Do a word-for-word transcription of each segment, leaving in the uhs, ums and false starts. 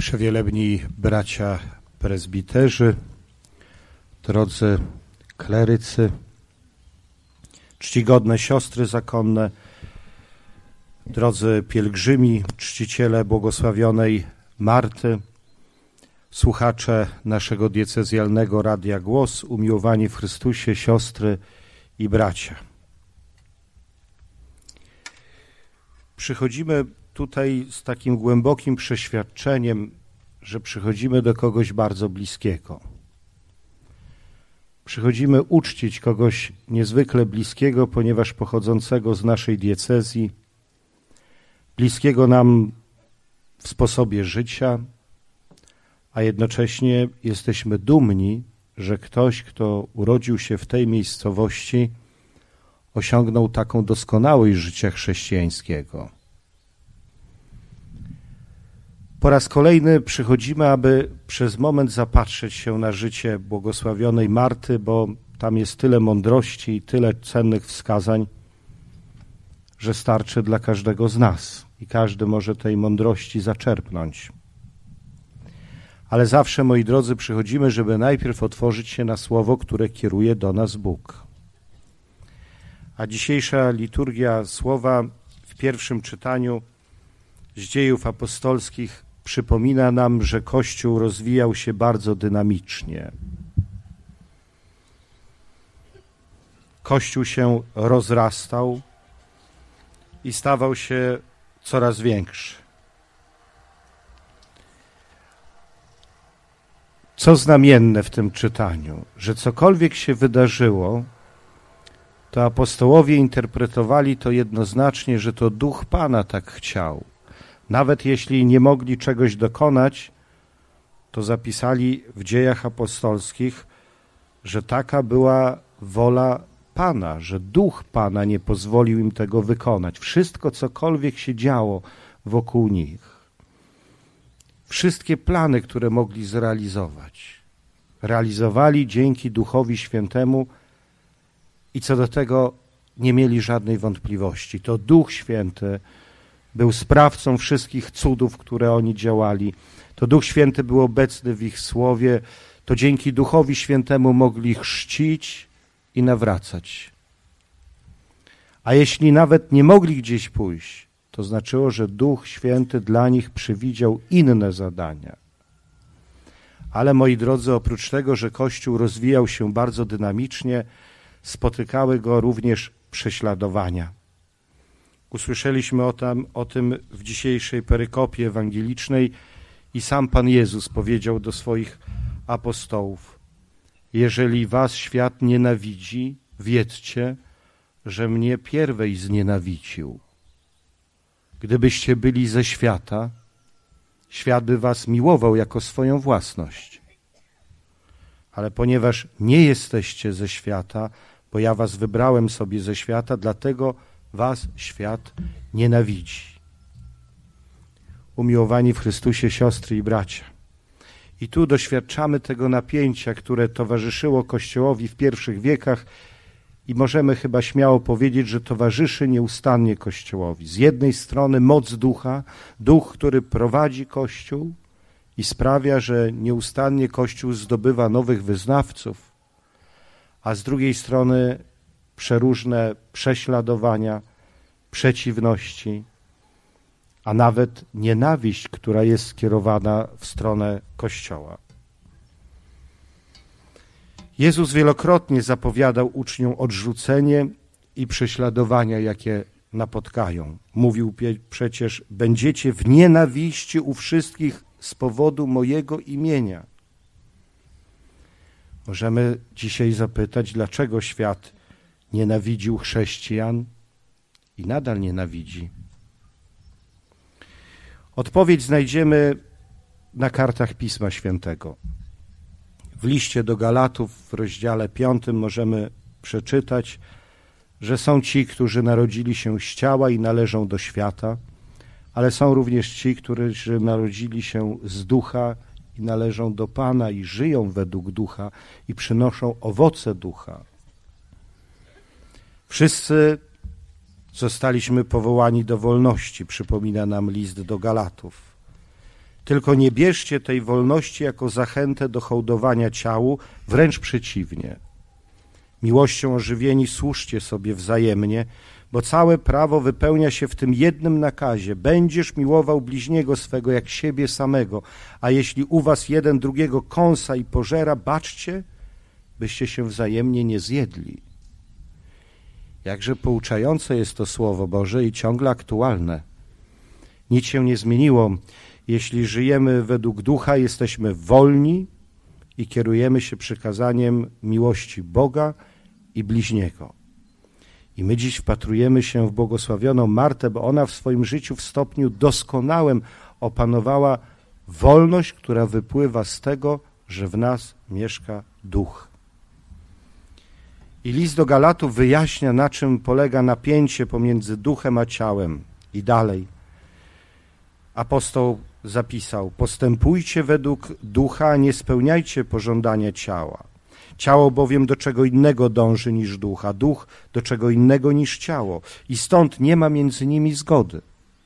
Przewielebni bracia prezbiterzy, drodzy klerycy, czcigodne siostry zakonne, drodzy pielgrzymi, czciciele błogosławionej Marty, słuchacze naszego diecezjalnego Radia Głos, umiłowani w Chrystusie siostry i bracia. Przychodzimy tutaj z takim głębokim przeświadczeniem, że przychodzimy do kogoś bardzo bliskiego. Przychodzimy uczcić kogoś niezwykle bliskiego, ponieważ pochodzącego z naszej diecezji, bliskiego nam w sposobie życia, a jednocześnie jesteśmy dumni, że ktoś, kto urodził się w tej miejscowości, osiągnął taką doskonałość życia chrześcijańskiego. Po raz kolejny przychodzimy, aby przez moment zapatrzeć się na życie błogosławionej Marty, bo tam jest tyle mądrości i tyle cennych wskazań, że starczy dla każdego z nas i każdy może tej mądrości zaczerpnąć. Ale zawsze, moi drodzy, przychodzimy, żeby najpierw otworzyć się na słowo, które kieruje do nas Bóg. A dzisiejsza liturgia słowa w pierwszym czytaniu z Dziejów Apostolskich przypomina nam, że Kościół rozwijał się bardzo dynamicznie. Kościół się rozrastał i stawał się coraz większy. Co znamienne w tym czytaniu, że cokolwiek się wydarzyło, to apostołowie interpretowali to jednoznacznie, że to Duch Pana tak chciał. Nawet jeśli nie mogli czegoś dokonać, to zapisali w Dziejach Apostolskich, że taka była wola Pana, że Duch Pana nie pozwolił im tego wykonać. Wszystko, cokolwiek się działo wokół nich, wszystkie plany, które mogli zrealizować, realizowali dzięki Duchowi Świętemu i co do tego nie mieli żadnej wątpliwości. To Duch Święty był sprawcą wszystkich cudów, które oni działali. To Duch Święty był obecny w ich słowie. To dzięki Duchowi Świętemu mogli chrzcić i nawracać. A jeśli nawet nie mogli gdzieś pójść, to znaczyło, że Duch Święty dla nich przewidział inne zadania. Ale, moi drodzy, oprócz tego, że Kościół rozwijał się bardzo dynamicznie, spotykały go również prześladowania. Usłyszeliśmy o, tam, o tym w dzisiejszej perykopie ewangelicznej i sam Pan Jezus powiedział do swoich apostołów: jeżeli was świat nienawidzi, wiedzcie, że mnie pierwej znienawidził. Gdybyście byli ze świata, świat by was miłował jako swoją własność. Ale ponieważ nie jesteście ze świata, bo ja was wybrałem sobie ze świata, dlatego was świat nienawidzi. Umiłowani w Chrystusie siostry i bracia. I tu doświadczamy tego napięcia, które towarzyszyło Kościołowi w pierwszych wiekach i możemy chyba śmiało powiedzieć, że towarzyszy nieustannie Kościołowi. Z jednej strony moc Ducha, Duch, który prowadzi Kościół i sprawia, że nieustannie Kościół zdobywa nowych wyznawców, a z drugiej strony przeróżne prześladowania, przeciwności, a nawet nienawiść, która jest skierowana w stronę Kościoła. Jezus wielokrotnie zapowiadał uczniom odrzucenie i prześladowania, jakie napotkają. Mówił przecież: będziecie w nienawiści u wszystkich z powodu mojego imienia. Możemy dzisiaj zapytać, dlaczego świat nienawidził chrześcijan i nadal nienawidzi. Odpowiedź znajdziemy na kartach Pisma Świętego. W liście do Galatów w rozdziale piątym możemy przeczytać, że są ci, którzy narodzili się z ciała i należą do świata, ale są również ci, którzy narodzili się z ducha i należą do Pana i żyją według ducha i przynoszą owoce ducha. Wszyscy zostaliśmy powołani do wolności, przypomina nam list do Galatów. Tylko nie bierzcie tej wolności jako zachętę do hołdowania ciału, wręcz przeciwnie. Miłością ożywieni służcie sobie wzajemnie, bo całe prawo wypełnia się w tym jednym nakazie. Będziesz miłował bliźniego swego jak siebie samego, a jeśli u was jeden drugiego kąsa i pożera, baczcie, byście się wzajemnie nie zjedli. Jakże pouczające jest to Słowo Boże i ciągle aktualne. Nic się nie zmieniło. Jeśli żyjemy według Ducha, jesteśmy wolni i kierujemy się przykazaniem miłości Boga i bliźniego. I my dziś wpatrujemy się w błogosławioną Martę, bo ona w swoim życiu w stopniu doskonałym opanowała wolność, która wypływa z tego, że w nas mieszka Duch. I list do Galatów wyjaśnia, na czym polega napięcie pomiędzy duchem a ciałem. I dalej. Apostoł zapisał: postępujcie według ducha, nie spełniajcie pożądania ciała. Ciało bowiem do czego innego dąży niż duch, a duch do czego innego niż ciało. I stąd nie ma między nimi zgody.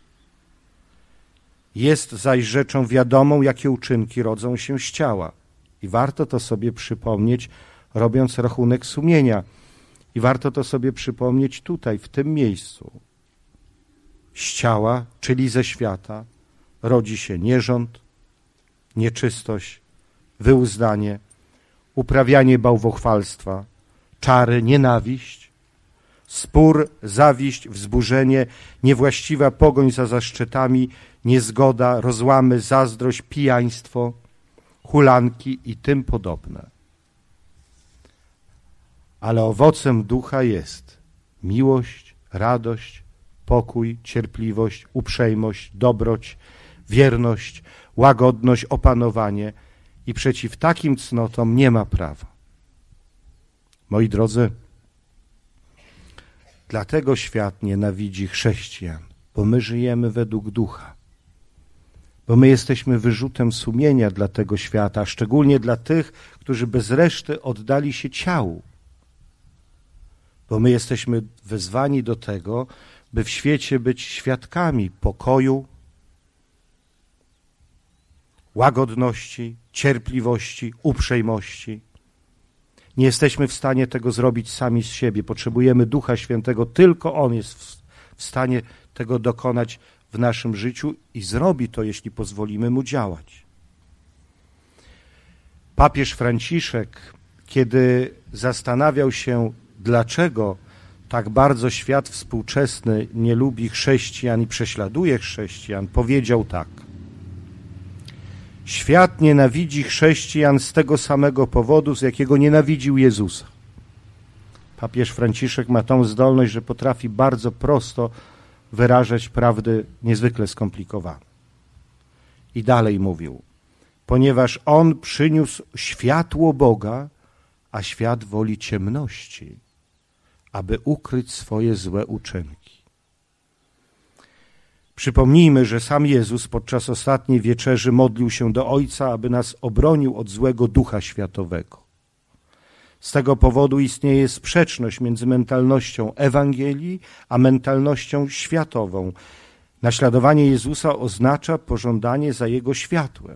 Jest zaś rzeczą wiadomą, jakie uczynki rodzą się z ciała. I warto to sobie przypomnieć, robiąc rachunek sumienia. I warto to sobie przypomnieć tutaj, w tym miejscu. Z ciała, czyli ze świata, rodzi się nierząd, nieczystość, wyuzdanie, uprawianie bałwochwalstwa, czary, nienawiść, spór, zawiść, wzburzenie, niewłaściwa pogoń za zaszczytami, niezgoda, rozłamy, zazdrość, pijaństwo, hulanki i tym podobne. Ale owocem ducha jest miłość, radość, pokój, cierpliwość, uprzejmość, dobroć, wierność, łagodność, opanowanie i przeciw takim cnotom nie ma prawa. Moi drodzy, dlatego świat nienawidzi chrześcijan, bo my żyjemy według ducha, bo my jesteśmy wyrzutem sumienia dla tego świata, szczególnie dla tych, którzy bez reszty oddali się ciału, bo my jesteśmy wezwani do tego, by w świecie być świadkami pokoju, łagodności, cierpliwości, uprzejmości. Nie jesteśmy w stanie tego zrobić sami z siebie. Potrzebujemy Ducha Świętego. Tylko On jest w stanie tego dokonać w naszym życiu i zrobi to, jeśli pozwolimy Mu działać. Papież Franciszek, kiedy zastanawiał się, dlaczego tak bardzo świat współczesny nie lubi chrześcijan i prześladuje chrześcijan, powiedział tak: świat nienawidzi chrześcijan z tego samego powodu, z jakiego nienawidził Jezusa. Papież Franciszek ma tą zdolność, że potrafi bardzo prosto wyrażać prawdy niezwykle skomplikowane. I dalej mówił: ponieważ On przyniósł światło Boga, a świat woli ciemności, aby ukryć swoje złe uczynki. Przypomnijmy, że sam Jezus podczas ostatniej wieczerzy modlił się do Ojca, aby nas obronił od złego ducha światowego. Z tego powodu istnieje sprzeczność między mentalnością Ewangelii a mentalnością światową. Naśladowanie Jezusa oznacza pożądanie za Jego światłem.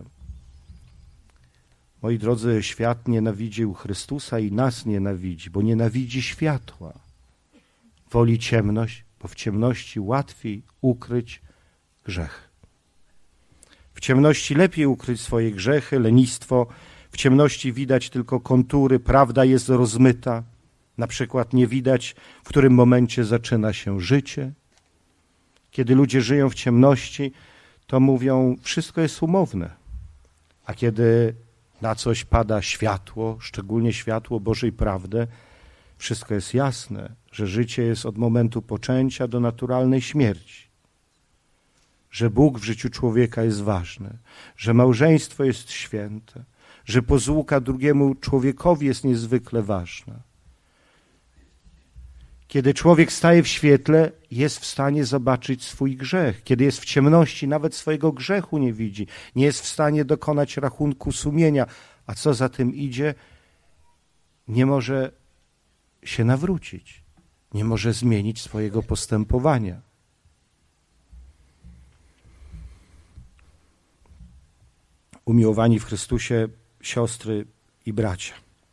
Moi drodzy, świat nienawidził Chrystusa i nas nienawidzi, bo nienawidzi światła. Woli ciemność, bo w ciemności łatwiej ukryć grzech. W ciemności lepiej ukryć swoje grzechy, lenistwo. W ciemności widać tylko kontury, prawda jest rozmyta. Na przykład nie widać, w którym momencie zaczyna się życie. Kiedy ludzie żyją w ciemności, to mówią, wszystko jest umowne. A kiedy na coś pada światło, szczególnie światło Bożej prawdy, wszystko jest jasne, że życie jest od momentu poczęcia do naturalnej śmierci. Że Bóg w życiu człowieka jest ważny, że małżeństwo jest święte, że pozłuka drugiemu człowiekowi jest niezwykle ważna. Kiedy człowiek staje w świetle, jest w stanie zobaczyć swój grzech. Kiedy jest w ciemności, nawet swojego grzechu nie widzi. Nie jest w stanie dokonać rachunku sumienia. A co za tym idzie? Nie może się nawrócić. Nie może zmienić swojego postępowania. Umiłowani w Chrystusie siostry i bracia.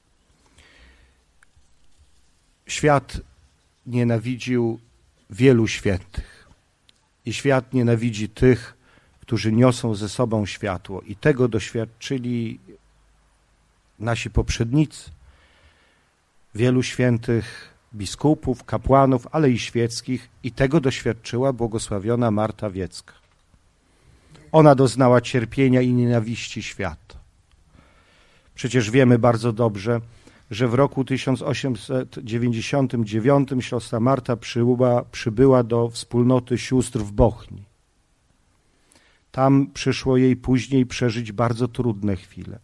Świat nienawidził wielu świętych i świat nienawidzi tych, którzy niosą ze sobą światło i tego doświadczyli nasi poprzednicy. Wielu świętych biskupów, kapłanów, ale i świeckich i tego doświadczyła błogosławiona Marta Wiecka. Ona doznała cierpienia i nienawiści świata. Przecież wiemy bardzo dobrze, że w roku tysiąc osiemset dziewięćdziesiątym dziewiątym siostra Marta przybyła, przybyła do wspólnoty sióstr w Bochni. Tam przyszło jej później przeżyć bardzo trudne chwile.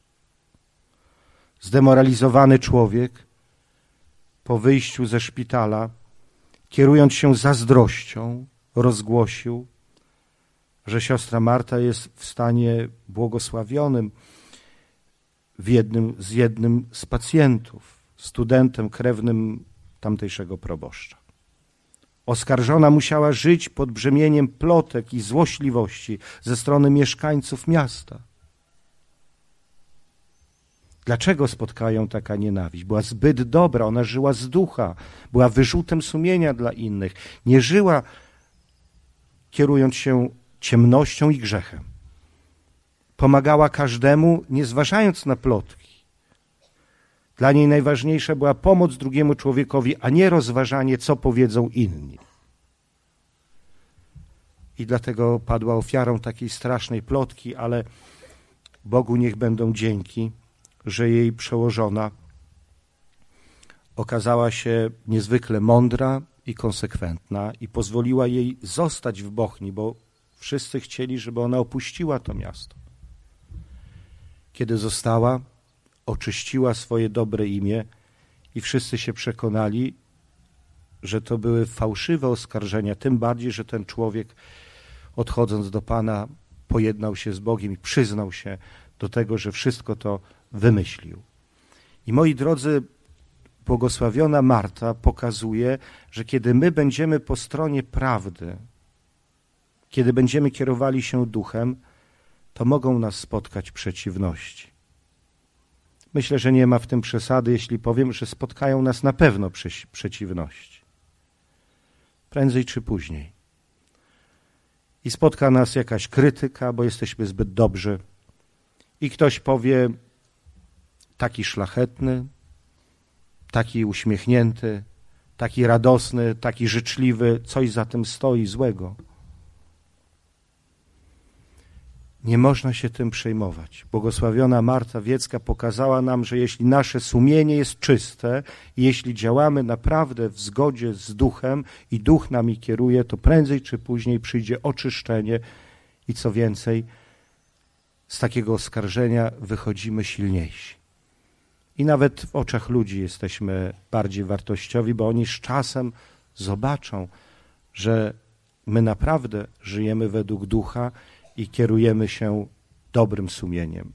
Zdemoralizowany człowiek po wyjściu ze szpitala, kierując się zazdrością, rozgłosił, że siostra Marta jest w stanie błogosławionym w jednym, z jednym z pacjentów, studentem krewnym tamtejszego proboszcza. Oskarżona musiała żyć pod brzemieniem plotek i złośliwości ze strony mieszkańców miasta. Dlaczego spotkają taka nienawiść? Była zbyt dobra, ona żyła z ducha, była wyrzutem sumienia dla innych. Nie żyła kierując się ciemnością i grzechem. Pomagała każdemu, nie zważając na plotki. Dla niej najważniejsza była pomoc drugiemu człowiekowi, a nie rozważanie, co powiedzą inni. I dlatego padła ofiarą takiej strasznej plotki, ale Bogu niech będą dzięki, że jej przełożona okazała się niezwykle mądra i konsekwentna i pozwoliła jej zostać w Bochni, bo wszyscy chcieli, żeby ona opuściła to miasto. Kiedy została, oczyściła swoje dobre imię i wszyscy się przekonali, że to były fałszywe oskarżenia, tym bardziej, że ten człowiek, odchodząc do Pana, pojednał się z Bogiem i przyznał się do tego, że wszystko to wymyślił. I moi drodzy, błogosławiona Marta pokazuje, że kiedy my będziemy po stronie prawdy, kiedy będziemy kierowali się duchem, to mogą nas spotkać przeciwności. Myślę, że nie ma w tym przesady, jeśli powiem, że spotkają nas na pewno przeciwności. Prędzej czy później. I spotka nas jakaś krytyka, bo jesteśmy zbyt dobrzy. I ktoś powie, taki szlachetny, taki uśmiechnięty, taki radosny, taki życzliwy, coś za tym stoi złego. Nie można się tym przejmować. Błogosławiona Marta Wiecka pokazała nam, że jeśli nasze sumienie jest czyste i jeśli działamy naprawdę w zgodzie z duchem i duch nami kieruje, to prędzej czy później przyjdzie oczyszczenie i co więcej, z takiego oskarżenia wychodzimy silniejsi. I nawet w oczach ludzi jesteśmy bardziej wartościowi, bo oni z czasem zobaczą, że my naprawdę żyjemy według ducha i kierujemy się dobrym sumieniem.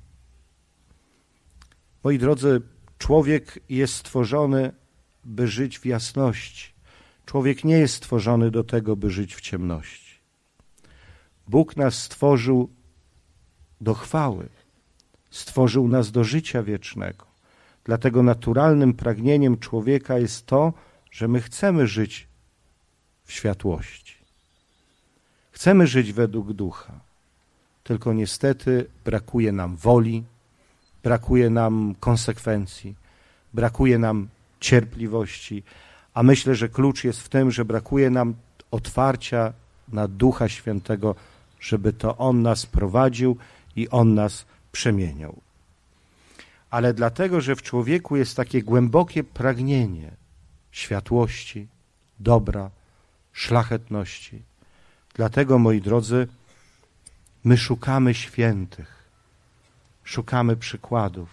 Moi drodzy, człowiek jest stworzony, by żyć w jasności. Człowiek nie jest stworzony do tego, by żyć w ciemności. Bóg nas stworzył do chwały, stworzył nas do życia wiecznego. Dlatego naturalnym pragnieniem człowieka jest to, że my chcemy żyć w światłości. Chcemy żyć według ducha. Tylko niestety brakuje nam woli, brakuje nam konsekwencji, brakuje nam cierpliwości, a myślę, że klucz jest w tym, że brakuje nam otwarcia na Ducha Świętego, żeby to On nas prowadził i On nas przemieniał. Ale dlatego, że w człowieku jest takie głębokie pragnienie światłości, dobra, szlachetności. Dlatego, moi drodzy, my szukamy świętych, szukamy przykładów.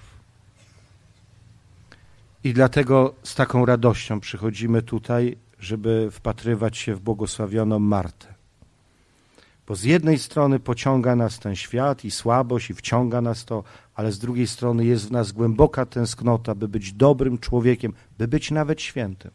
I dlatego z taką radością przychodzimy tutaj, żeby wpatrywać się w błogosławioną Martę. Bo z jednej strony pociąga nas ten świat i słabość i wciąga nas to, ale z drugiej strony jest w nas głęboka tęsknota, by być dobrym człowiekiem, by być nawet świętym.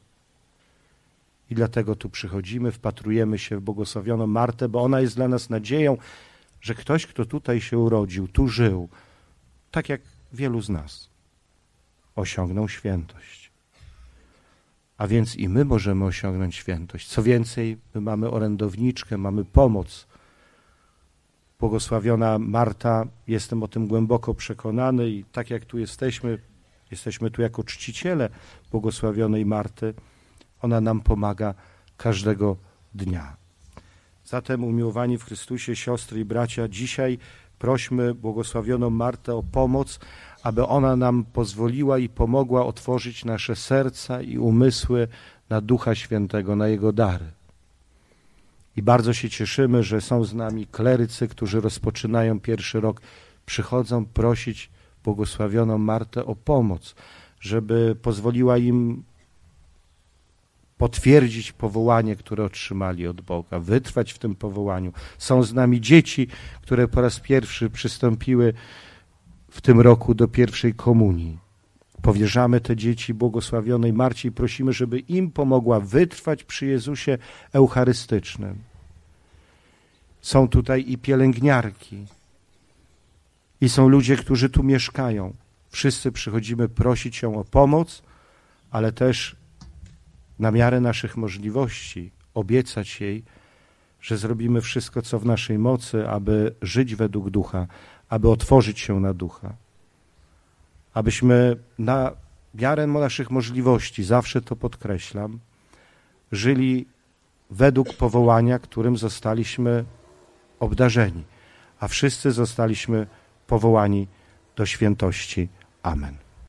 I dlatego tu przychodzimy, wpatrujemy się w błogosławioną Martę, bo ona jest dla nas nadzieją, że ktoś, kto tutaj się urodził, tu żył, tak jak wielu z nas, osiągnął świętość. A więc i my możemy osiągnąć świętość. Co więcej, my mamy orędowniczkę, mamy pomoc. Błogosławiona Marta, jestem o tym głęboko przekonany i tak jak tu jesteśmy, jesteśmy tu jako czciciele błogosławionej Marty, ona nam pomaga każdego dnia. Zatem, umiłowani w Chrystusie siostry i bracia, dzisiaj prośmy błogosławioną Martę o pomoc, aby ona nam pozwoliła i pomogła otworzyć nasze serca i umysły na Ducha Świętego, na Jego dary. I bardzo się cieszymy, że są z nami klerycy, którzy rozpoczynają pierwszy rok, przychodzą prosić błogosławioną Martę o pomoc, żeby pozwoliła im potwierdzić powołanie, które otrzymali od Boga, wytrwać w tym powołaniu. Są z nami dzieci, które po raz pierwszy przystąpiły w tym roku do pierwszej komunii. Powierzamy te dzieci błogosławionej Marcie i prosimy, żeby im pomogła wytrwać przy Jezusie Eucharystycznym. Są tutaj i pielęgniarki, i są ludzie, którzy tu mieszkają. Wszyscy przychodzimy prosić ją o pomoc, ale też na miarę naszych możliwości obiecać jej, że zrobimy wszystko, co w naszej mocy, aby żyć według Ducha, aby otworzyć się na Ducha. Abyśmy na miarę naszych możliwości, zawsze to podkreślam, żyli według powołania, którym zostaliśmy obdarzeni, a wszyscy zostaliśmy powołani do świętości. Amen.